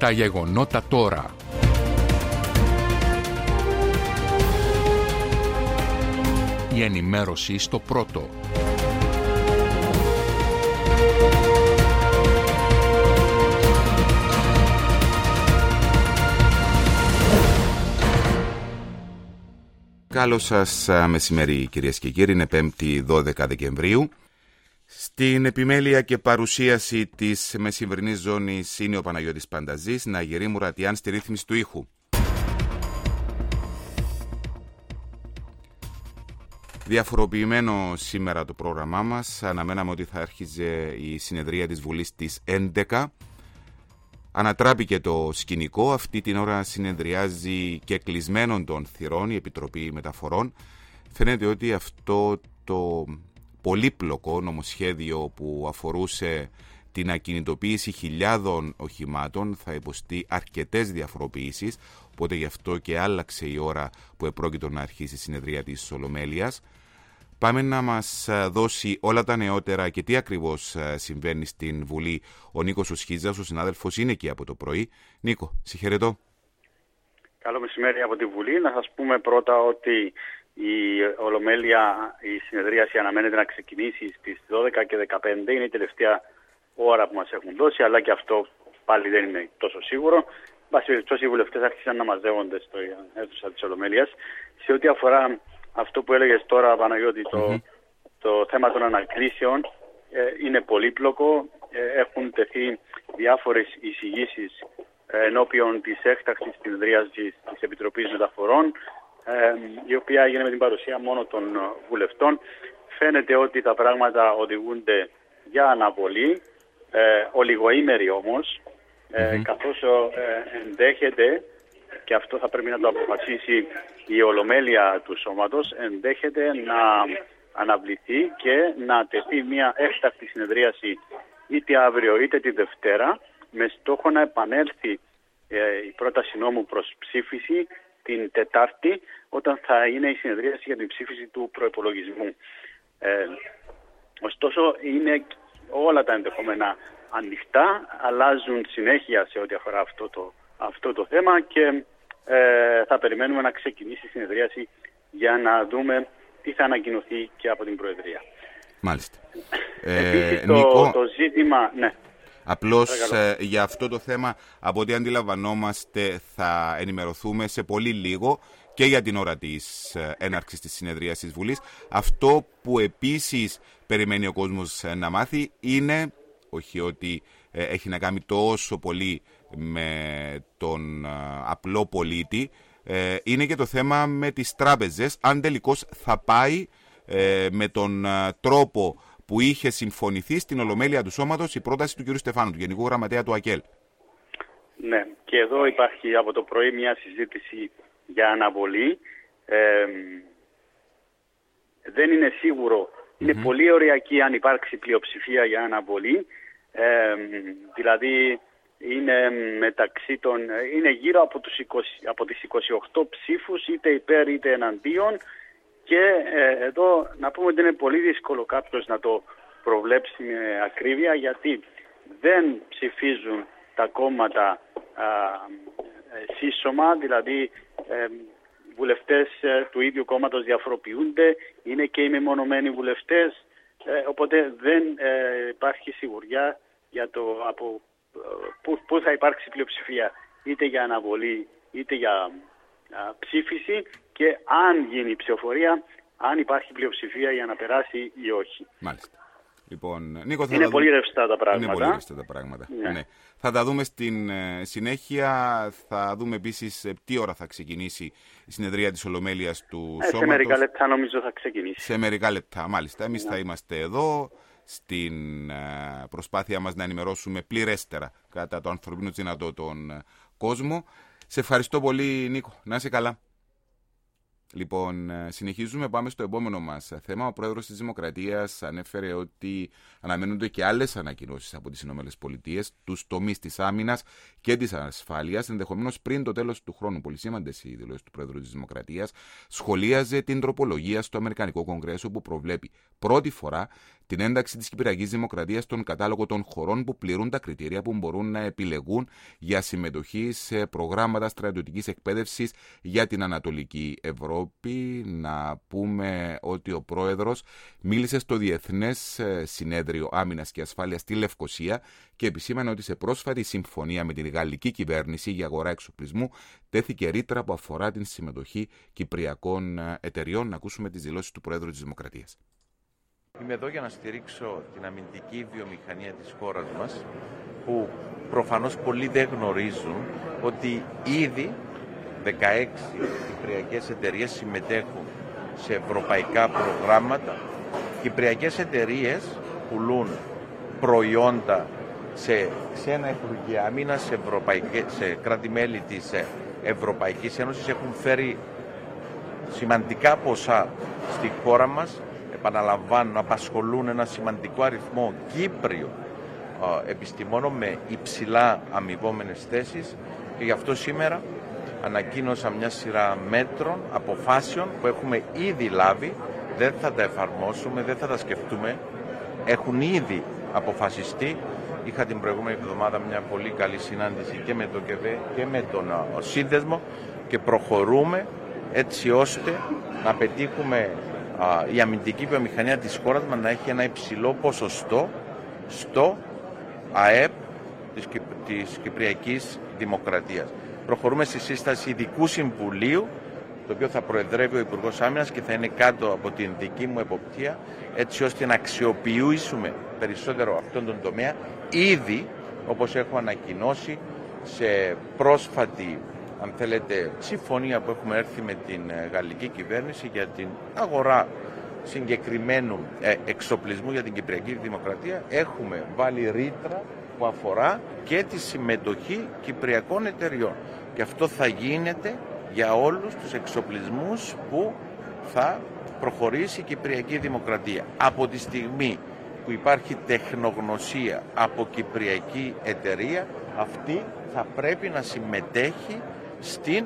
Τα γεγονότα τώρα. Η ενημέρωση στο πρώτο. Καλό σας μεσημέρι κυρίες και κύριοι, είναι 5η 12 Δεκεμβρίου. Στην επιμέλεια και παρουσίαση της μεσημβρινής ζώνης είναι ο Παναγιώτης Πανταζής, Ναγερή Μουρατιάν στη ρύθμιση του ήχου. Διαφοροποιημένο σήμερα το πρόγραμμά μας, αναμέναμε ότι θα άρχιζε η συνεδρία της Βουλής στις 11. Ανατράπηκε το σκηνικό, αυτή την ώρα συνεδριάζει και κλεισμένων των θυρών η Επιτροπή Μεταφορών. Φαίνεται ότι αυτό το πολύπλοκο νομοσχέδιο που αφορούσε την ακινητοποίηση χιλιάδων οχημάτων θα υποστεί αρκετές διαφοροποιήσεις, οπότε γι' αυτό και άλλαξε η ώρα που επρόκειτο να αρχίσει η συνεδρία της Ολομέλειας. Πάμε να μας δώσει όλα τα νεότερα και τι ακριβώς συμβαίνει στην Βουλή ο Νίκος Οσχίζας, ο συνάδελφος είναι εκεί από το πρωί. Νίκο, συγχαιρετώ. Καλό μεσημέρι από τη Βουλή. Να σας πούμε πρώτα ότι η Ολομέλεια, η συνεδρίαση αναμένεται να ξεκινήσει στις 12 και 15. Είναι η τελευταία ώρα που μας έχουν δώσει, αλλά και αυτό πάλι δεν είναι τόσο σίγουρο. Βάσει περιπτώσει, οι βουλευτές άρχισαν να μαζεύονται στο αίθουσα της Ολομέλειας. Σε ό,τι αφορά αυτό που έλεγες τώρα, Παναγιώτη, το θέμα των ανακρίσεων είναι πολύπλοκο. Έχουν τεθεί διάφορες εισηγήσεις ενώπιον της έκτακτης συνεδρίασης της Επιτροπής Μεταφορών, η οποία έγινε με την παρουσία μόνο των βουλευτών. Φαίνεται ότι τα πράγματα οδηγούνται για αναβολή, ολιγοήμερη όμως, καθώς ενδέχεται, και αυτό θα πρέπει να το αποφασίσει η Ολομέλεια του Σώματος, ενδέχεται να αναβληθεί και να τεθεί μια έκτακτη συνεδρίαση είτε αύριο είτε τη Δευτέρα, με στόχο να επανέλθει η πρόταση νόμου προς ψήφιση την Τετάρτη, όταν θα είναι η συνεδρίαση για την ψήφιση του προϋπολογισμού. Ωστόσο, είναι όλα τα ενδεχόμενα ανοιχτά, αλλάζουν συνέχεια σε ό,τι αφορά αυτό το θέμα και θα περιμένουμε να ξεκινήσει η συνεδρίαση για να δούμε τι θα ανακοινωθεί και από την Προεδρία. Μάλιστα. Επίσης Νίκο, το ζήτημα... Ναι. Απλώς για αυτό το θέμα, από ό,τι αντιλαμβανόμαστε, θα ενημερωθούμε σε πολύ λίγο και για την ώρα της έναρξης της συνεδρίας της Βουλής. Αυτό που επίσης περιμένει ο κόσμος να μάθει είναι, όχι ότι έχει να κάνει τόσο πολύ με τον απλό πολίτη, είναι και το θέμα με τις τράπεζες, αν τελικώς θα πάει με τον τρόπο που είχε συμφωνηθεί στην Ολομέλεια του Σώματος η πρόταση του κ. Στεφάνου, του Γενικού Γραμματέα του ΑΚΕΛ. Ναι, και εδώ υπάρχει από το πρωί μια συζήτηση για αναβολή. Δεν είναι σίγουρο, είναι πολύ ωριακή αν υπάρξει πλειοψηφία για αναβολή. Δηλαδή είναι είναι γύρω από τις 28 ψήφους, είτε υπέρ είτε εναντίον, και εδώ να πούμε ότι είναι πολύ δύσκολο κάποιος να το προβλέψει με ακρίβεια, γιατί δεν ψηφίζουν τα κόμματα σύσσωμα, δηλαδή βουλευτές του ίδιου κόμματος διαφοροποιούνται, είναι και οι μεμονωμένοι βουλευτές, οπότε δεν υπάρχει σιγουριά για το από πού θα υπάρξει πλειοψηφία, είτε για αναβολή είτε για ψήφιση, και αν γίνει η ψηφοφορία, αν υπάρχει πλειοψηφία για να περάσει ή όχι. Μάλιστα. Λοιπόν, Νίκο, είναι πολύ ρευστά τα πράγματα. Είναι πολύ ρευστά τα πράγματα. Ναι. Θα τα δούμε στην συνέχεια. Θα δούμε επίσης τι ώρα θα ξεκινήσει η συνεδρία της Ολομέλειας του Σώματος. Σε μερικά λεπτά νομίζω θα ξεκινήσει. Σε μερικά λεπτά, μάλιστα. Εμείς θα είμαστε εδώ στην προσπάθεια μας να ενημερώσουμε πληρέστερα κατά το ανθρωπίνο δυνατό τον κόσμο. Σε ευχαριστώ πολύ, Νίκο. Να είσαι καλά. Λοιπόν, συνεχίζουμε, πάμε στο επόμενο μας θέμα. Ο πρόεδρος της Δημοκρατίας ανέφερε ότι αναμένονται και άλλες ανακοινώσεις από τις ΗΠΑ, τους τομείς της άμυνας και της ασφάλειας, ενδεχομένως πριν το τέλος του χρόνου. Πολύ σήμαντες οι δηλώσεις του πρόεδρου της Δημοκρατίας. Σχολίαζε την τροπολογία στο Αμερικανικό Κογκρέσο που προβλέπει πρώτη φορά την ένταξη της Κυπριακής Δημοκρατίας στον κατάλογο των χωρών που πληρούν τα κριτήρια που μπορούν να επιλεγούν για συμμετοχή σε προγράμματα στρατιωτικής εκπαίδευσης για την Ανατολική Ευρώπη. Να πούμε ότι ο πρόεδρος μίλησε στο Διεθνές Συνέδριο Άμυνας και Ασφάλειας στη Λευκοσία και επισήμανε ότι σε πρόσφατη συμφωνία με την γαλλική κυβέρνηση για αγορά εξοπλισμού τέθηκε ρήτρα που αφορά την συμμετοχή κυπριακών εταιριών. Να ακούσουμε τις δηλώσεις του πρόεδρου της Δημοκρατίας. Είμαι εδώ για να στηρίξω την αμυντική βιομηχανία της χώρας μας, που προφανώς πολλοί δεν γνωρίζουν ότι ήδη 16 κυπριακές εταιρείες συμμετέχουν σε ευρωπαϊκά προγράμματα. Κυπριακές εταιρείες πουλούν προϊόντα σε ξένα υπουργεία άμυνας, σε κράτη-μέλη της Ευρωπαϊκής Ένωσης. Έχουν φέρει σημαντικά ποσά στη χώρα μας. Επαναλαμβάνω, απασχολούν ένα σημαντικό αριθμό Κύπριων επιστημόνων με υψηλά αμοιβόμενες θέσεις και γι' αυτό σήμερα ανακοίνωσα μια σειρά μέτρων, αποφάσεων που έχουμε ήδη λάβει. Δεν θα τα εφαρμόσουμε, δεν θα τα σκεφτούμε. Έχουν ήδη αποφασιστεί. Είχα την προηγούμενη εβδομάδα μια πολύ καλή συνάντηση και με το ΚΕΒΕ και με τον Σύνδεσμο και προχωρούμε έτσι ώστε να πετύχουμε η αμυντική βιομηχανία της χώρας μας να έχει ένα υψηλό ποσοστό στο ΑΕΠ της Κυπριακής Δημοκρατίας. Προχωρούμε στη σύσταση ειδικού συμβουλίου, το οποίο θα προεδρεύει ο Υπουργός Άμυνας και θα είναι κάτω από την δική μου εποπτεία, έτσι ώστε να αξιοποιήσουμε περισσότερο αυτόν τον τομέα. Ήδη, όπως έχω ανακοινώσει, σε πρόσφατη, αν θέλετε, συμφωνία που έχουμε έρθει με την γαλλική κυβέρνηση για την αγορά συγκεκριμένου εξοπλισμού για την Κυπριακή Δημοκρατία, έχουμε βάλει ρήτρα που αφορά και τη συμμετοχή κυπριακών εταιριών. Και αυτό θα γίνεται για όλους τους εξοπλισμούς που θα προχωρήσει η Κυπριακή Δημοκρατία. Από τη στιγμή που υπάρχει τεχνογνωσία από κυπριακή εταιρεία, αυτή θα πρέπει να συμμετέχει στην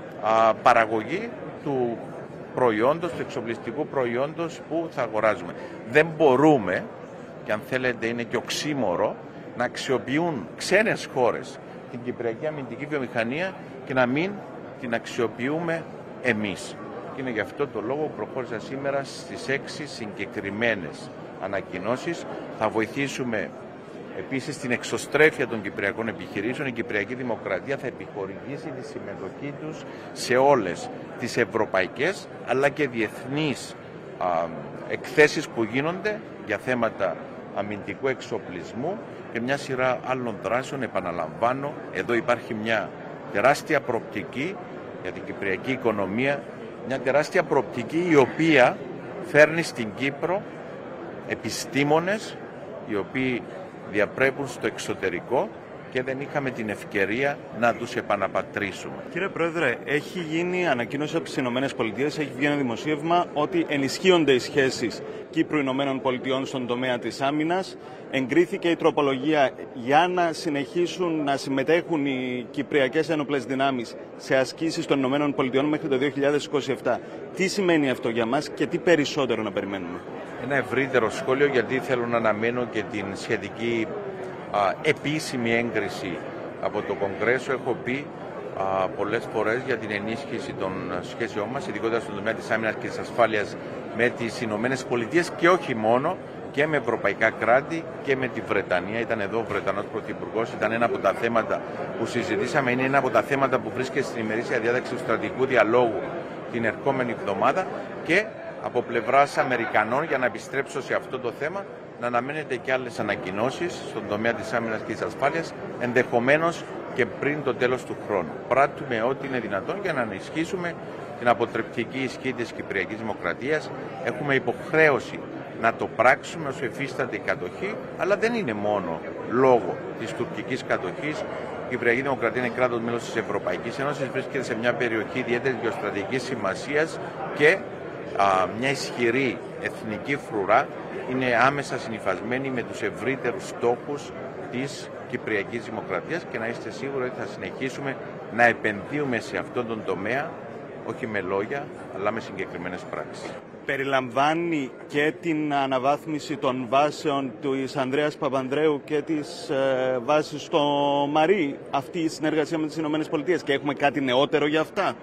παραγωγή του προϊόντος, του εξοπλιστικού προϊόντος που θα αγοράζουμε. Δεν μπορούμε, και αν θέλετε είναι και οξύμορο, να αξιοποιούν ξένες χώρες την κυπριακή αμυντική βιομηχανία και να μην την αξιοποιούμε εμείς. Και είναι γι' αυτό το λόγο που προχώρησα σήμερα στις 6 συγκεκριμένες ανακοινώσεις. Θα βοηθήσουμε επίσης την εξωστρέφεια των κυπριακών επιχειρήσεων. Η Κυπριακή Δημοκρατία θα επιχορηγήσει τη συμμετοχή τους σε όλες τις ευρωπαϊκές αλλά και διεθνείς εκθέσεις που γίνονται για θέματα αμυντικού εξοπλισμού και μια σειρά άλλων δράσεων. Επαναλαμβάνω, εδώ υπάρχει μια τεράστια προοπτική για την κυπριακή οικονομία, μια τεράστια προοπτική η οποία φέρνει στην Κύπρο επιστήμονες οι οποίοι διαπρέπουν στο εξωτερικό και δεν είχαμε την ευκαιρία να τους επαναπατρίσουμε. Κύριε Πρόεδρε, έχει γίνει ανακοίνωση από τις ΗΠΑ, έχει βγει ένα δημοσίευμα ότι ενισχύονται οι σχέσεις Κύπρου-ΗΠΑ στον τομέα της άμυνας. Εγκρίθηκε η τροπολογία για να συνεχίσουν να συμμετέχουν οι Κυπριακές Ένοπλες Δυνάμεις σε ασκήσεις των ΗΠΑ μέχρι το 2027. Τι σημαίνει αυτό για μας και τι περισσότερο να περιμένουμε? Ένα ευρύτερο σχόλιο, γιατί θέλω να αναμένω και την σχετική επίσημη έγκριση από το Κογκρέσο. Έχω πει πολλές φορές για την ενίσχυση των σχέσεών μας, ειδικότερα στον τομέα της άμυνας και της ασφάλειας με τις Ηνωμένες Πολιτείες και όχι μόνο, και με ευρωπαϊκά κράτη και με τη Βρετανία. Ήταν εδώ ο Βρετανός Πρωθυπουργός, ήταν ένα από τα θέματα που συζητήσαμε, είναι ένα από τα θέματα που βρίσκεται στην ημερήσια διάταξη του στρατηγικού διαλόγου την ερχόμενη εβδομάδα, και από πλευράς Αμερικανών, για να επιστρέψω σε αυτό το θέμα, να αναμένετε και άλλες ανακοινώσεις στον τομέα της άμυνας και της ασφάλειας, ενδεχομένως και πριν το τέλος του χρόνου. Πράττουμε ό,τι είναι δυνατόν για να ενισχύσουμε την αποτρεπτική ισχύ της Κυπριακής Δημοκρατίας. Έχουμε υποχρέωση να το πράξουμε όσο υφίσταται η κατοχή, αλλά δεν είναι μόνο λόγω της τουρκικής κατοχής. Η Κυπριακή Δημοκρατία είναι κράτος μέλος της Ευρωπαϊκής Ένωσης, βρίσκεται σε μια περιοχή ιδιαίτερης γεωστρατηγικής σημασίας και μια ισχυρή εθνική φρουρά είναι άμεσα συνυφασμένη με τους ευρύτερους στόχους της Κυπριακής Δημοκρατίας και να είστε σίγουροι ότι θα συνεχίσουμε να επενδύουμε σε αυτόν τον τομέα, όχι με λόγια, αλλά με συγκεκριμένες πράξεις. Περιλαμβάνει και την αναβάθμιση των βάσεων της Ανδρέας Παπανδρέου και της βάσης στο Μαρί, αυτή η συνεργασία με τις ΗΠΑ, και έχουμε κάτι νεότερο για αυτά?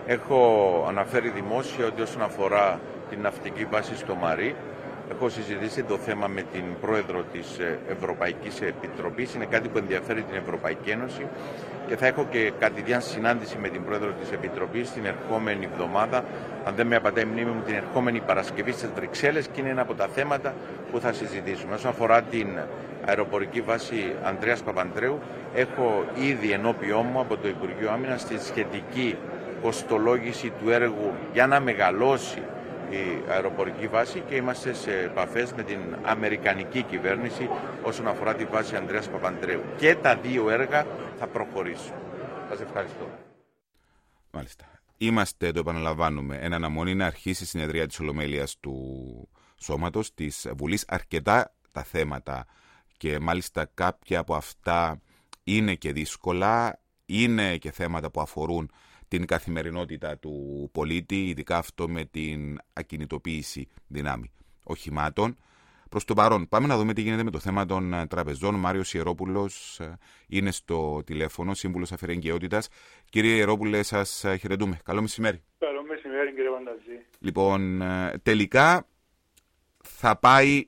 Έχω αναφέρει δημόσια ότι όσον αφορά την ναυτική βάση στο Μαρί, έχω συζητήσει το θέμα με την πρόεδρο της Ευρωπαϊκής Επιτροπής. Είναι κάτι που ενδιαφέρει την Ευρωπαϊκή Ένωση και θα έχω και κατηδίαν συνάντηση με την πρόεδρο της Επιτροπής την ερχόμενη εβδομάδα, αν δεν με απατάει η μνήμη μου, την ερχόμενη Παρασκευή στις Βρυξέλλες, και είναι ένα από τα θέματα που θα συζητήσουμε. Όσον αφορά την αεροπορική βάση Ανδρέας Παπανδρέου, έχω ήδη ενώπιό μου από το Υπουργείο Άμυνας τη σχετική κοστολόγηση του έργου για να μεγαλώσει η αεροπορική βάση και είμαστε σε επαφές με την αμερικανική κυβέρνηση όσον αφορά τη βάση Ανδρέας Παπανδρέου. Και τα δύο έργα θα προχωρήσουν. Σας ευχαριστώ. Μάλιστα. Είμαστε, το επαναλαμβάνουμε, εν αναμονή να αρχίσει η συνεδρία της Ολομέλειας του Σώματος της Βουλής. Αρκετά τα θέματα και μάλιστα κάποια από αυτά είναι και δύσκολα, είναι και θέματα που αφορούν την καθημερινότητα του πολίτη, ειδικά αυτό με την ακινητοποίηση δυνάμει οχημάτων. Προς το παρόν, πάμε να δούμε τι γίνεται με το θέμα των τραπεζών. Ο Μάριος Ιερόπουλος είναι στο τηλέφωνο, σύμβουλος αφιερεγγιότητας. Κύριε Ιερόπουλε, σας χαιρετούμε. Καλό μεσημέρι. Καλό μεσημέρι, κύριε Πανταζή. Λοιπόν, τελικά θα πάει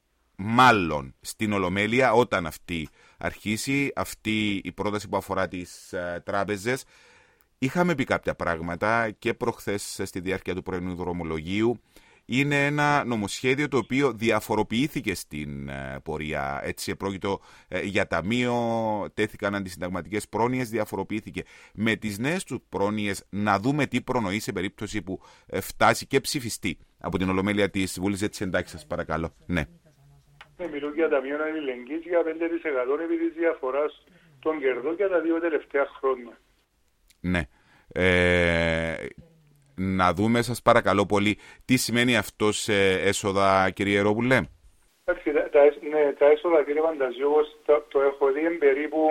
μάλλον στην Ολομέλεια όταν αυτή αρχίσει, αυτή η πρόταση που αφορά τις τράπεζες. Είχαμε πει κάποια πράγματα και προχθές στη διάρκεια του πρωινού δρομολογίου. Είναι ένα νομοσχέδιο το οποίο διαφοροποιήθηκε στην πορεία. Έτσι, επρόκειτο για ταμείο, τέθηκαν αντισυνταγματικές πρόνοιες, διαφοροποιήθηκε. Με τις νέες του πρόνοιες να δούμε τι προνοεί σε περίπτωση που φτάσει και ψηφιστεί από την Ολομέλεια της Βουλής. Έτσι, εντάξει, σας παρακαλώ. Ναι. Μιλούν για ταμείο αλληλεγγύης για 5% επί της διαφοράς των κερδών για τα 2 τελευταία χρόνια. Ναι. Να δούμε, σας παρακαλώ πολύ, τι σημαίνει αυτό σε έσοδα, κύριε Ιερόπουλε. Τα έσοδα, κύριε Πανταζή, όπως το έχω δει, είναι περίπου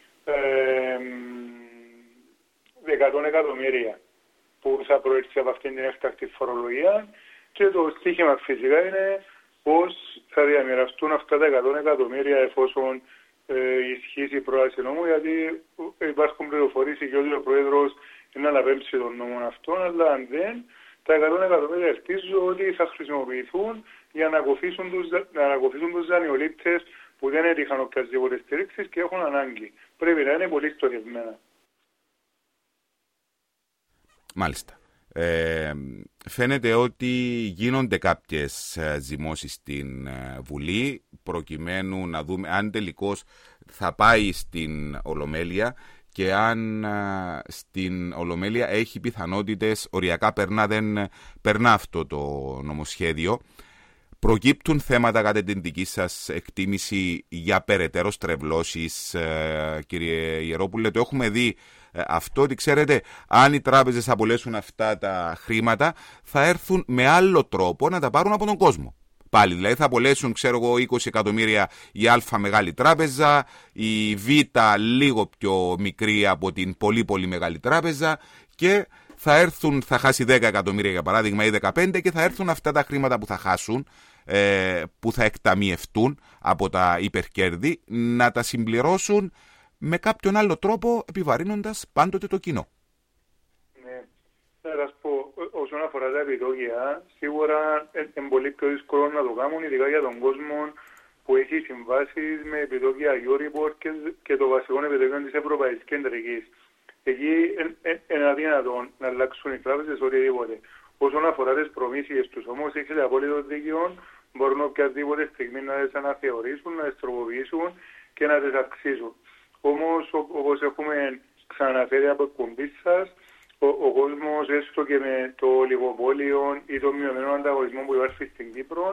100 εκατομμύρια που θα προέρχεται από αυτήν την έκτακτη φορολογία, και το στοίχημα φυσικά είναι πώς θα διαμοιραστούν αυτά τα 100 εκατομμύρια εφόσον ισχύσει η πρόταση νόμου, γιατί υπάρχουν πληροφορίες και ότι ο Πρόεδρος είναι να αναπέμψει τον νόμο αυτόν, αλλά αν δεν, τα 100 εκατομμύρια ελπίζω ότι θα χρησιμοποιηθούν για να ανακοφίσουν τους δανειολήπτες που δεν έτυχαν οποιασδήποτε στήριξης και έχουν ανάγκη. Πρέπει να είναι πολύ στοχευμένα. Μάλιστα. Φαίνεται ότι γίνονται κάποιες ζυμώσεις στην Βουλή προκειμένου να δούμε αν τελικώς θα πάει στην Ολομέλεια και αν στην Ολομέλεια έχει πιθανότητες, οριακά δεν περνά αυτό το νομοσχέδιο. Προκύπτουν θέματα κατά την δική σας εκτίμηση για περαιτέρω στρεβλώσεις, κύριε Ιερόπουλε? Το έχουμε δει αυτό, ότι ξέρετε, αν οι τράπεζες απολέσουν αυτά τα χρήματα, θα έρθουν με άλλο τρόπο να τα πάρουν από τον κόσμο. Πάλι, δηλαδή θα απολέσουν, ξέρω εγώ, 20 εκατομμύρια η Α μεγάλη τράπεζα, η Β λίγο πιο μικρή από την πολύ πολύ μεγάλη τράπεζα, και θα χάσει 10 εκατομμύρια για παράδειγμα ή 15, και θα έρθουν αυτά τα χρήματα που θα χάσουν, που θα εκταμιευτούν από τα υπερκέρδη, να τα συμπληρώσουν με κάποιον άλλο τρόπο, επιβαρύνοντας πάντοτε το κοινό. Ναι, θα σας πω, όσον αφορά τα επιτόκια, σίγουρα είναι πολύ πιο δύσκολο να το κάνουν, ειδικά για τον κόσμο που έχει συμβάσεις με επιτόκια Euribor και το βασικό επιτόκιο της Ευρωπαϊκής Κεντρικής. Εκεί είναι αδύνατο να αλλάξουν οι τράπεζες οτιδήποτε. Όσον αφορά τις προμήθειες τους όμως, έχετε απόλυτο δίκιο, μπορούν οποιαδήποτε στιγμή να τις αναθεωρήσουν, να τις τροποποιήσουν και να τις αυξήσουν. Όμως, όπως έχουμε ξαναφέρει από εκπομπή σας, ο κόσμος, έστω και με το λιγοπόλιο ή το μειωμένο ανταγωνισμό που υπάρχει στην Κύπρο,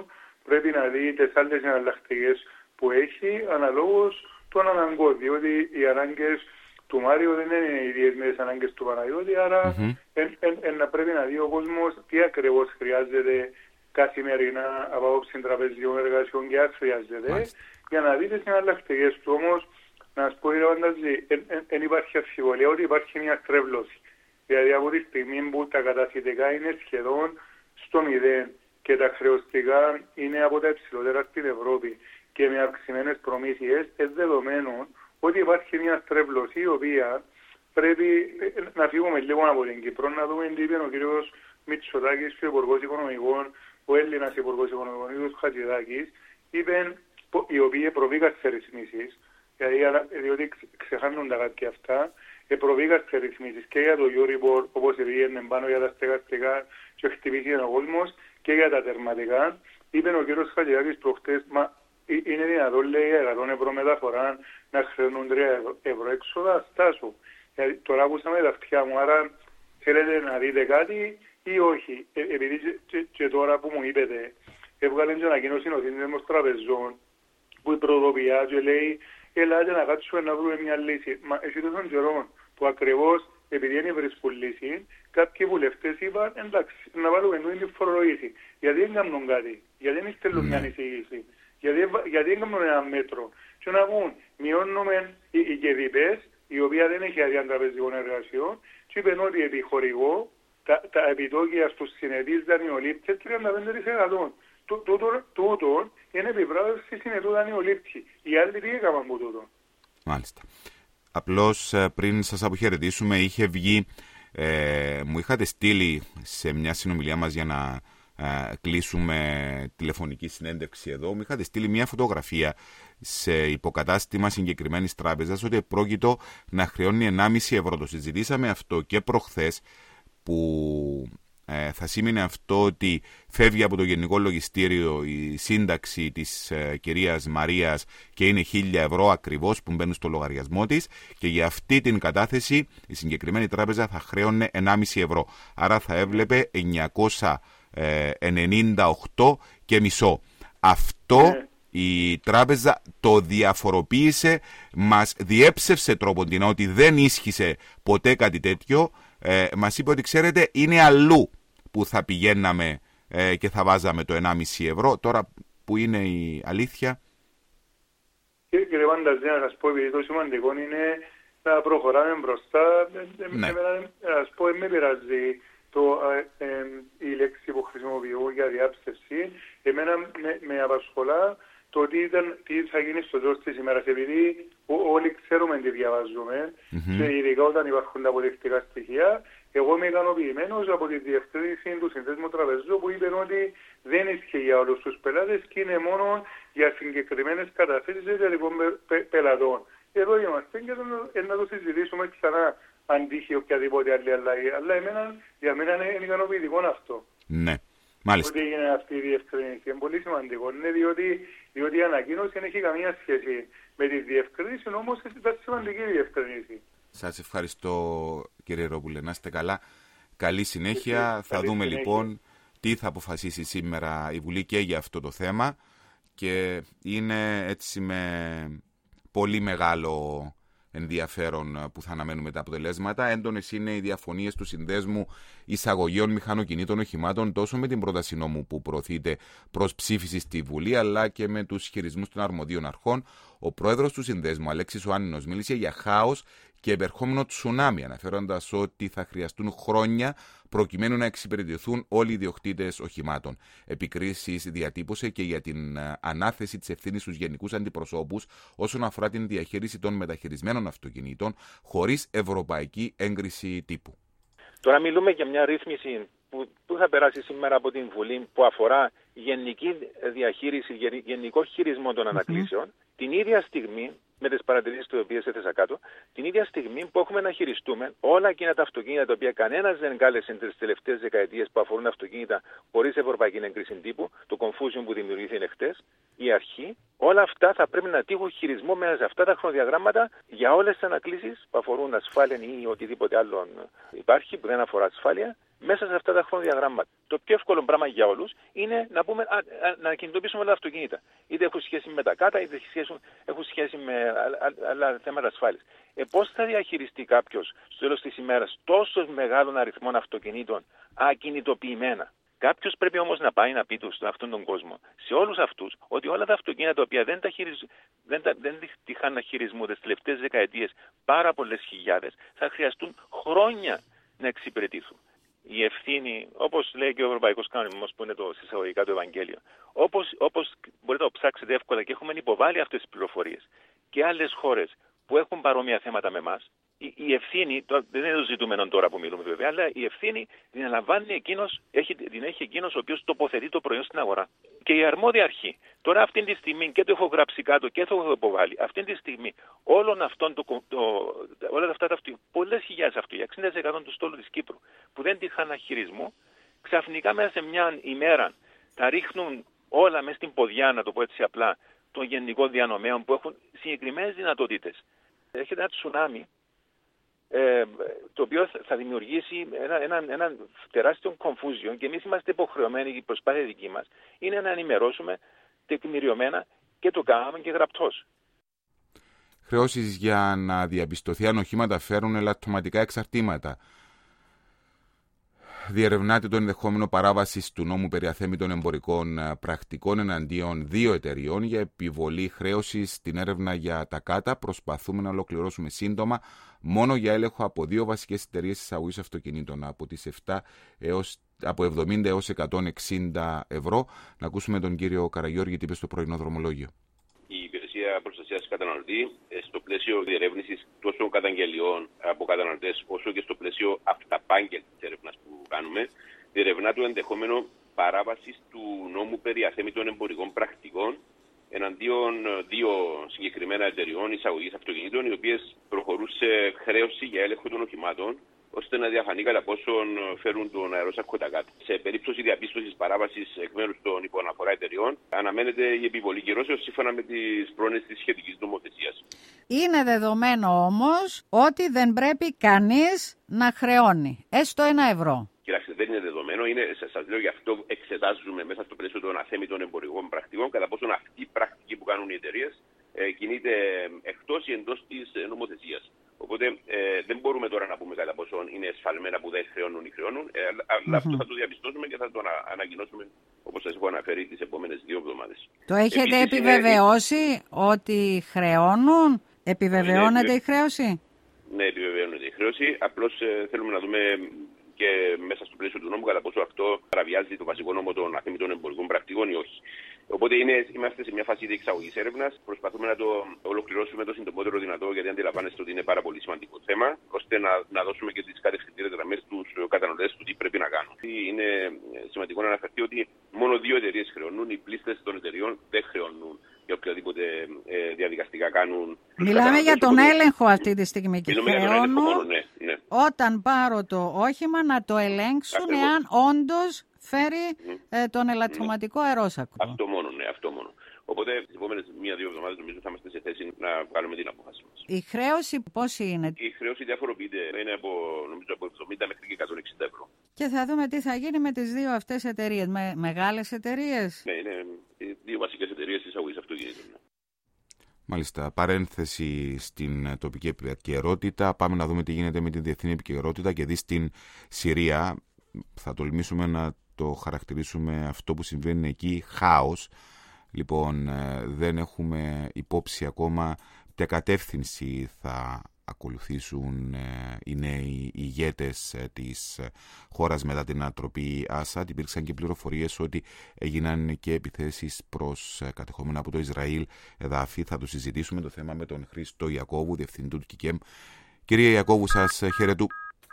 πρέπει να δει τις άλλες εναλλακτικές που έχει αναλόγως των αναγκών, διότι οι ανάγκες του Μάριου δεν είναι οι ίδιες με τις ανάγκες του Παναγιώτη, άρα να πρέπει να δει ο κόσμος τι ακριβώς χρειάζεται καθημερινά από άποψη τραπεζικών εργασιών και αν χρειάζεται, για να δει τις εναλλακτικές του. Όμως, να σας πω, δεν υπάρχει αμφιβολία ότι υπάρχει μια στρέβλωση. Δηλαδή, από τη στιγμή που τα καταθετικά είναι σχεδόν στο 0 και τα χρεωστικά είναι από τα υψηλότερα στην Ευρώπη και με αυξημένες προμήθειες, δεδομένων ότι υπάρχει μια στρέβλωση η οποία πρέπει να φύγουμε λίγο από την Κύπρο, να δούμε τι είπε ο κ. Μητσοτάκης, ο Υπουργός Οικονομικών, ο Έλληνας Υπουργός Οικονομικών, ο κ. Χατζηδάκης, είπαν οι οποίοι προβήκαν σε ρυθμίσεις, διότι ξεχάνονται κάποια αυτά, προβήκαν σε ρυθμίσεις και για το Euribor, όπως πήγαινε πάνω για τα στεγαστικά και χτυπήθηκε ο κόσμος, και για τα τερματικά. Είπε ο κ. Χατζηδάκης προχτές, είναι δυνατόν, λέει, 100 ευρώ μεταφορά να χρεώνουν 3 ευρώ έξοδα, στάσου. Τώρα ακούσαμε τα αυτιά μου, άρα θέλετε να δείτε κάτι ή όχι. Επειδή και τώρα που μου είπετε, έβγαλε την ανακοίνωση ο Σύνδεσμος Τραπεζών που προδοποιεί και λέει, ελάτε να κάτσουμε να βρούμε μια λύση. Μα εσύ τόσον καιρό που ακριβώς επειδή δεν βρίσκουν λύση, κάποιοι βουλευτές είπαν, εντάξει, να βάλουμε την φορολογήση. Γιατί δεν κάνουν κάτι, γιατί δεν στέλνουν μια εισήγηση. Γιατί δεν κάνουν ένα μέτρο. Και να πούν, μειώνουμε οι κερδίπες, η οποία δεν έχει άδεια τραπεζικών εργασιών, και είπαν ότι επιχορηγώ τα επιτόκια στους συνετείς δανειολήπτες 35%. Τούτο είναι επιβράβευση συνετού δανειολήπτη. Οι άλλοι τι έκαναν από τούτο. Μάλιστα. Απλώς πριν σας αποχαιρετήσουμε, είχε βγει, μου είχατε στείλει σε μια συνομιλία μας για να κλείσουμε τηλεφωνική συνέντευξη εδώ, μου είχατε στείλει μια φωτογραφία σε υποκατάστημα συγκεκριμένης τράπεζας ότι πρόκειτο να χρεώνει 1,5 ευρώ. Το συζητήσαμε αυτό και προχθές, που θα σήμαινε αυτό ότι φεύγει από το Γενικό Λογιστήριο η σύνταξη της κυρίας Μαρίας και είναι 1.000 ευρώ ακριβώς που μπαίνουν στο λογαριασμό της, και για αυτή την κατάθεση η συγκεκριμένη τράπεζα θα χρέωνε 1,5 ευρώ. Άρα θα έβλεπε 998 και μισό. Αυτό η τράπεζα το διαφοροποίησε, μας διέψευσε τρόπον ότι δεν ίσχυσε ποτέ κάτι τέτοιο. Μας είπε ότι ξέρετε, είναι αλλού που θα πηγαίναμε και θα βάζαμε το 1,5 ευρώ. Τώρα που είναι η αλήθεια. Κύριε Πανταζή, να σας πω, επειδή το σημαντικό είναι να προχωράμε μπροστά. Ναι. Να σας πω, με πειράζει η λέξη που χρησιμοποιώ για διάψευση. Εμένα με απασχολά το τι θα γίνει στο τέλος της ημέρας, επειδή όλοι ξέρουμε τι διαβάζουμε, και ειδικά όταν υπάρχουν τα αποδεικτικά στοιχεία. Εγώ είμαι ικανοποιημένος από τη διευκρίνηση του Συνδέσμου Τραπεζού που είπε ότι δεν ισχύει για όλους τους πελάτες και είναι μόνο για συγκεκριμένες καταθέσεις εταιρικών πελατών. Εδώ είμαστε και να το συζητήσουμε ξανά αν τύχει οποιαδήποτε άλλη αλλαγή. Αλλά για μένα είναι ικανοποιητικό αυτό. Ναι. Μάλιστα. Ότι έγινε αυτή η διευκρίνηση. Είναι πολύ σημαντικό. Είναι διότι η ανακοίνωση δεν έχει καμία σχέση με τη διευκρίνηση, όμως ήταν σημαντική η διευκρίνηση. Σας ευχαριστώ, κύριε Ρόπουλε. Να είστε καλά. Καλή συνέχεια. Θα δούμε λοιπόν τι θα αποφασίσει σήμερα η Βουλή και για αυτό το θέμα. Και είναι έτσι με πολύ μεγάλο ενδιαφέρον που θα αναμένουμε τα αποτελέσματα. Έντονες είναι οι διαφωνίες του Συνδέσμου Εισαγωγείων Μηχανοκινήτων Οχημάτων, τόσο με την πρόταση νόμου που προωθείται προς ψήφιση στη Βουλή, αλλά και με τους χειρισμούς των αρμοδίων αρχών. Ο πρόεδρος του Συνδέσμου, Αλέξης Οάννινος, μίλησε για χάος και επερχόμενο τσουνάμι, αναφέροντας ότι θα χρειαστούν χρόνια προκειμένου να εξυπηρετηθούν όλοι οι ιδιοκτήτες οχημάτων. Επικρίσεις διατύπωσε και για την ανάθεση της ευθύνης στους γενικούς αντιπροσώπους όσον αφορά την διαχείριση των μεταχειρισμένων αυτοκινήτων χωρίς ευρωπαϊκή έγκριση τύπου. Τώρα μιλούμε για μια ρύθμιση που θα περάσει σήμερα από την Βουλή που αφορά γενική διαχείριση, γενικό χειρισμό των ανακλήσεων. Την ίδια στιγμή με τις παρατηρήσεις τις οποίες έθεσα κάτω, την ίδια στιγμή που έχουμε να χειριστούμε όλα εκείνα τα αυτοκίνητα τα οποία κανένας δεν κάλεσε τις τελευταίες δεκαετίες που αφορούν αυτοκίνητα χωρίς ευρωπαϊκή έγκριση τύπου, το confusion που δημιουργήθηκε χτες, η αρχή, όλα αυτά θα πρέπει να τύχουν χειρισμό μέσα σε αυτά τα χρονοδιαγράμματα για όλες τις ανακλήσεις που αφορούν ασφάλεια ή οτιδήποτε άλλο υπάρχει που δεν αφορά ασφάλεια. Μέσα σε αυτά τα χρονοδιαγράμματα. Το πιο εύκολο πράγμα για όλους είναι να πούμε να κινητοποιήσουμε όλα τα αυτοκίνητα. Είτε έχουν σχέση με τα κάτα, είτε έχουν σχέση με άλλα θέματα ασφάλειας. Πώς θα διαχειριστεί κάποιος στο τέλος της ημέρας τόσο μεγάλων αριθμών αυτοκινήτων ακινητοποιημένα? Κάποιος πρέπει όμως να πάει να πει σε αυτόν τον κόσμο, σε όλους αυτούς, ότι όλα τα αυτοκίνητα τα οποία δεν τυχάνουν χειρισμού τις τελευταίες δεκαετίες, πάρα πολλές χιλιάδες, θα χρειαστούν χρόνια να εξυπηρετήσουν. Η ευθύνη, όπως λέει και ο Ευρωπαϊκός Κανονισμός που είναι το συσσαγωγικά του Ευαγγέλιο, όπως μπορείτε να το ψάξετε εύκολα και έχουμε υποβάλει αυτές τις πληροφορίες και άλλες χώρες που έχουν παρόμοια θέματα με εμάς, η ευθύνη, δεν είναι το ζητούμενο τώρα που μιλούμε βέβαια, αλλά η ευθύνη την αναλαμβάνει την έχει εκείνος ο οποίος τοποθετεί το προϊόν στην αγορά. Και η αρμόδια αρχή, τώρα αυτή τη στιγμή και το έχω γράψει κάτω και το έχω υποβάλει, αυτή τη στιγμή όλα αυτά τα αυτοκίνητα, πολλές χιλιάδες αυτοκίνητα, 60% του στόλου της Κύπρου, που δεν τύχαν χειρισμού, ξαφνικά μέσα σε μια ημέρα τα ρίχνουν όλα μέσα στην ποδιά, να το πω έτσι απλά, των γενικών διανομέων που έχουν συγκεκριμένες δυνατότητες. Έρχεται ένα τσουνάμι, το οποίο θα δημιουργήσει ένα τεράστιο confusion και εμείς είμαστε υποχρεωμένοι, η προσπάθεια δική μας είναι να ενημερώσουμε τεκμηριωμένα και το κάναμε και γραπτός. Χρεώσεις για να διαπιστωθεί αν οχήματα φέρουν ελαττωματικά εξαρτήματα. Διερευνάται το ενδεχόμενο παράβασης του νόμου περί αθέμητων εμπορικών πρακτικών εναντίον 2 εταιριών για επιβολή χρέωσης στην έρευνα για τα κάτα. Προσπαθούμε να ολοκληρώσουμε σύντομα μόνο για έλεγχο από 2 βασικές εταιρείες εισαγωγής αυτοκινήτων, από 70 έως 160 ευρώ. Να ακούσουμε τον κύριο Καραγιώργη τι είπε στο πρωινό δρομολόγιο. Η Υπηρεσία Προστασίας Καταναλωτή, στο πλαίσιο διερεύνησης τόσο καταγγελιών από καταναλωτές, όσο και στο πλαίσιο αυταπάγγελτης έρευνας που κάνουμε, διερευνά το ενδεχόμενο παράβασης του νόμου περί αθέμητων εμπορικών πρακτικών εναντίον 2 συγκεκριμένα εταιριών εισαγωγής αυτοκινήτων, οι οποίες προχωρούν σε χρέωση για έλεγχο των οχημάτων, ώστε να διαφανεί κατά πόσον φέρουν τον αερόσακο τα κάτω. Σε περίπτωση διαπίστωσης παράβασης εκ μέρους των υποαναφορά εταιριών, αναμένεται η επιβολή κυρώσεως σύμφωνα με τις πρόνοιες της σχετικής νομοθεσίας. Είναι δεδομένο όμως ότι δεν πρέπει κανείς να χρεώνει, έστω 1 ευρώ. Κοιτάξτε, δεν είναι δεδομένο. Σας λέω, γι' αυτό εξετάζουμε μέσα στο πλαίσιο των αθέμητων εμπορικών πρακτικών κατά πόσον αυτή η πρακτική που κάνουν οι εταιρείες κινείται εκτός ή εντός της νομοθεσίας. Οπότε δεν μπορούμε τώρα να πούμε κατά πόσο είναι εσφαλμένα που δεν χρεώνουν ή χρεώνουν, αλλά αυτό θα το διαπιστώσουμε και θα το ανακοινώσουμε, όπως σας έχω αναφέρει, τις επόμενες 2 εβδομάδες. Το έχετε επιβεβαιώσει ότι χρεώνουν? Επιβεβαιώνεται η χρέωση? Ναι, επιβεβαιώνεται η χρέωση. Απλώς θέλουμε να δούμε και μέσα στο πλαίσιο του νόμου κατά πόσο αυτό παραβιάζει το βασικό νόμο των αθέμητων εμπορικών πρακτικών ή όχι. Οπότε είμαστε σε μια φάση διεξαγωγής έρευνας. Προσπαθούμε να το ολοκληρώσουμε το συντομότερο δυνατό, γιατί αντιλαμβάνεστε ότι είναι πάρα πολύ σημαντικό θέμα, ώστε να δώσουμε και τις κατευθυντήρες γραμμές στους καταναλωτές του τι πρέπει να κάνουν. Είναι σημαντικό να αναφερθεί ότι μόνο 2 εταιρείες χρεώνουν, οι πλήστες των εταιρεών δεν χρεώνουν για οποιαδήποτε διαδικαστικά κάνουν. Μιλάμε για τον έλεγχο αυτή τη στιγμή και χρεώνουν ναι. Όταν πάρω το όχημα να το ελέγξουν εάν όντως φέρει τον ελαττωματικό αερόσακο. Αυτό μόνο, ναι, αυτό μόνο. Οπότε τις επόμενες 1-2 εβδομάδες νομίζω θα είμαστε σε θέση να βγάλουμε την απόφαση μας. Η χρέωση πόση είναι? Η χρέωση διαφοροποιείται, είναι από 70 μέχρι και 160 ευρώ. Και θα δούμε τι θα γίνει με τις 2 αυτές εταιρείες, μεγάλες εταιρείες. Ναι, είναι 2 βασικές εταιρείες εισαγωγής αυτοκινήτων. Μάλιστα, παρένθεση στην τοπική επικαιρότητα. Πάμε να δούμε τι γίνεται με την διεθνή επικαιρότητα και δει στην Συρία. Θα τολμήσουμε να το χαρακτηρίσουμε αυτό που συμβαίνει εκεί χάος. Λοιπόν, δεν έχουμε υπόψη ακόμα ποια κατεύθυνση θα ακολουθήσουν οι νέοι ηγέτες της χώρας μετά την ανατροπή Άσαντ. Υπήρξαν και πληροφορίες ότι έγιναν και επιθέσεις προς κατεχόμενα από το Ισραήλ εδάφη. Θα το συζητήσουμε το θέμα με τον Χρήστο Ιακώβου, διευθυντή του ΚΙΚΕΜ. Κύριε Ιακώβου, σας χαιρετού.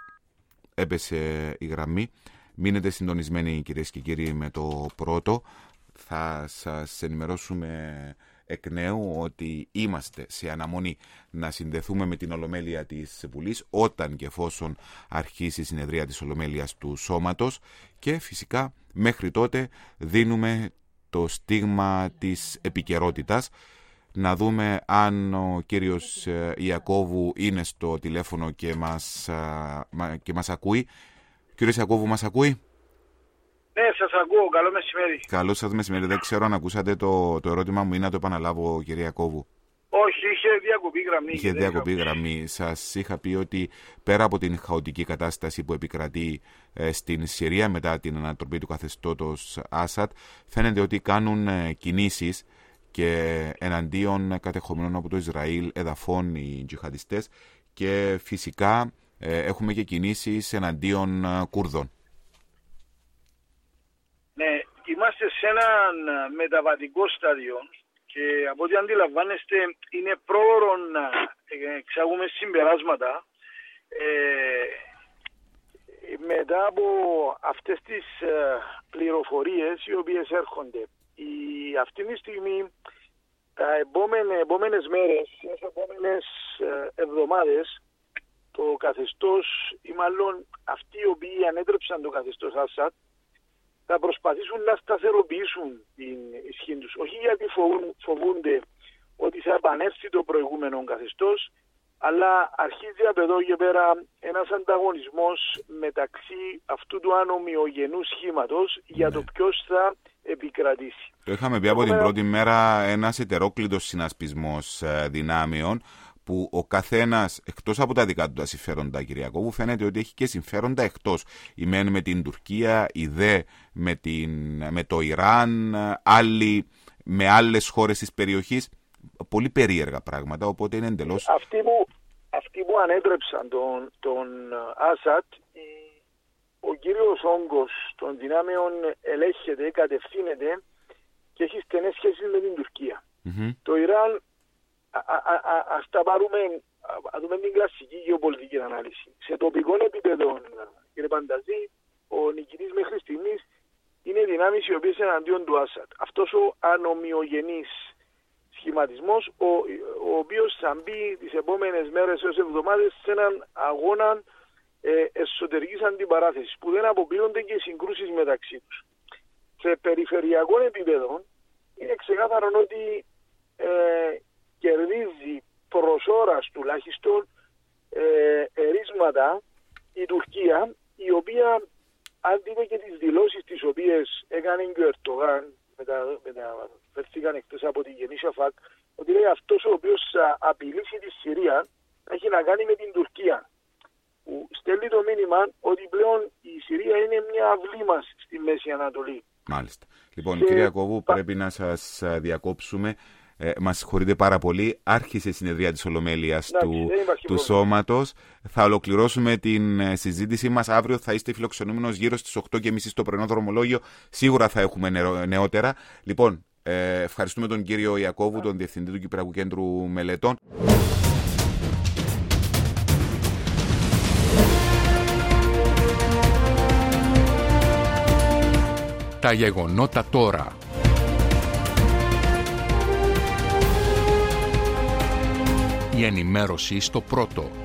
Έπεσε η γραμμή. Μείνετε συντονισμένοι, κυρίες και κύριοι, με το πρώτο. Θα σας ενημερώσουμε εκ νέου ότι είμαστε σε αναμονή να συνδεθούμε με την Ολομέλεια της Βουλής όταν και εφόσον αρχίσει η συνεδρία της Ολομέλειας του Σώματος και φυσικά μέχρι τότε δίνουμε το στίγμα της επικαιρότητας. Να δούμε αν ο κύριος Ιακώβου είναι στο τηλέφωνο και μας ακούει. Κύριος Ιακώβου, μας ακούει? Ναι, σας ακούω. Καλό μεσημέρι. Καλό σας μεσημέρι. Δεν ξέρω αν ακούσατε το ερώτημα μου ή να το επαναλάβω, κύριε Ιακώβου. Όχι, είχε διακοπή γραμμή. Είχε διακοπή γραμμή. Σας είχα πει ότι πέρα από την χαοτική κατάσταση που επικρατεί στην Συρία μετά την ανατροπή του καθεστώτος Άσαντ, φαίνεται ότι κάνουν κινήσεις και εναντίον κατεχομένων από το Ισραήλ εδαφών οι τζιχαντιστές και φυσικά έχουμε και κινήσεις εναντίον Κούρδων. Ναι, είμαστε σε έναν μεταβατικό στάδιο και από ό,τι αντιλαμβάνεστε είναι πρόωρο να εξάγουμε συμπεράσματα μετά από αυτές τις πληροφορίες οι οποίες έρχονται. Αυτή τη στιγμή τα επόμενες μέρες, τις επόμενες εβδομάδες το καθεστώς ή μάλλον αυτοί οι οποίοι ανέτρεψαν το καθεστώς Άσαντ θα προσπαθήσουν να σταθεροποιήσουν την ισχύ τους. Όχι γιατί φοβούνται ότι θα επανέλθει το προηγούμενο καθεστώς, αλλά αρχίζει από εδώ και πέρα ένας ανταγωνισμός μεταξύ αυτού του ανομοιογενού σχήματος για το ποιος θα επικρατήσει. Το είχαμε πει από την πρώτη μέρα, ένας ετερόκλητος συνασπισμός δυνάμεων που ο καθένας, εκτός από τα δικά του τα συμφέροντα, κύριε Ιακώβου, φαίνεται ότι έχει και συμφέροντα εκτός. Η μεν με την Τουρκία, η δε με το Ιράν, άλλοι με άλλες χώρες της περιοχής. Πολύ περίεργα πράγματα, οπότε είναι εντελώς... Αυτοί που ανέτρεψαν τον Άσαντ, ο κύριος όγκος των δυνάμεων ελέγχεται, κατευθύνεται και έχει στενές σχέσεις με την Τουρκία. Το Ιράν, ας δούμε την κλασική γεωπολιτική ανάλυση. Σε τοπικό επίπεδο, κύριε Πανταζή, ο νικητής μέχρι στιγμής είναι δυνάμεις οι οποίες είναι εναντίον του Άσαντ. Αυτός ο ανομοιογενής σχηματισμός, ο οποίος θα μπει τις επόμενες μέρες έως εβδομάδες σε έναν αγώνα εσωτερικής αντιπαράθεσης που δεν αποκλείονται και συγκρούσεις μεταξύ τους. Σε περιφερειακό επίπεδο είναι ξεκάθαρο ότι κερδίζει προς ώρας τουλάχιστον ερίσματα η Τουρκία, η οποία αν δείτε και τις δηλώσεις τις οποίες έκανε και ο Ερντογάν, μεταφερθήκαν εκτός από την Γενή Σαφάκ, ότι λέει αυτός ο οποίος θα απειλήσει τη Συρία έχει να κάνει με την Τουρκία. Που στέλνει το μήνυμα ότι πλέον η Συρία είναι μια αυλή μας στη Μέση Ανατολή. Μάλιστα. Λοιπόν, κύριε Ιακώβου, πρέπει να σας διακόψουμε. Μας συγχωρείτε πάρα πολύ. Άρχισε η συνεδρία της Ολομέλειας του Σώματος. Θα ολοκληρώσουμε την συζήτησή μας. Αύριο θα είστε φιλοξενούμενος γύρω στις 8:30 στο πρωινό δρομολόγιο. Σίγουρα θα έχουμε νεότερα. Λοιπόν, ευχαριστούμε τον κύριο Ιακώβου, τον Διευθυντή του Κυπριακού Κέντρου Μελετών. Τα γεγονότα τώρα. Η ενημέρωση στο πρώτο.